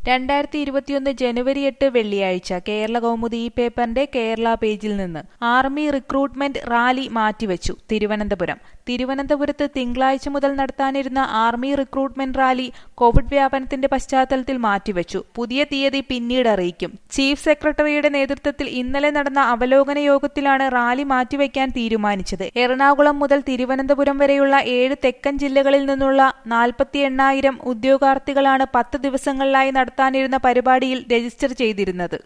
2021 ജനുവരി 8 വെള്ളിയാഴ്ച കേരള കൗമുദി ഈ പേപ്പറിന്റെ കേരള പേജിൽ നിന്ന് ആർമി റിക്രൂട്ട്മെന്റ് റാലി മാറ്റിവെച്ചു. തിരുവനന്തപുരത്ത് തിങ്കളാഴ്ച മുതൽ നടത്താനിരുന്ന ആർമി റിക്രൂട്ട്മെന്റ് റാലി കോവിഡ് വ്യാപനത്തിന്റെ പശ്ചാത്തലത്തിൽ മാറ്റിവെച്ചു. പുതിയ തീയതി പിന്നീട് അറിയിക്കും. ചീഫ് സെക്രട്ടറിയുടെ നേതൃത്വത്തിൽ ഇന്നലെ നടന്ന അവലോകന യോഗത്തിലാണ് റാലി മാറ്റിവെക്കാൻ തീരുമാനിച്ചത്. എറണാകുളം മുതൽ തിരുവനന്തപുരം വരെയുള്ള 7 തെക്കൻ ജില്ലകളിൽ നിന്നുള്ള 48,000 ഉദ്യോഗാർത്ഥികളാണ് 10 ദിവസങ്ങളിലായി നടത്താനിരുന്ന പരിപാടിയിൽ രജിസ്റ്റർ ചെയ്തിരുന്നത്.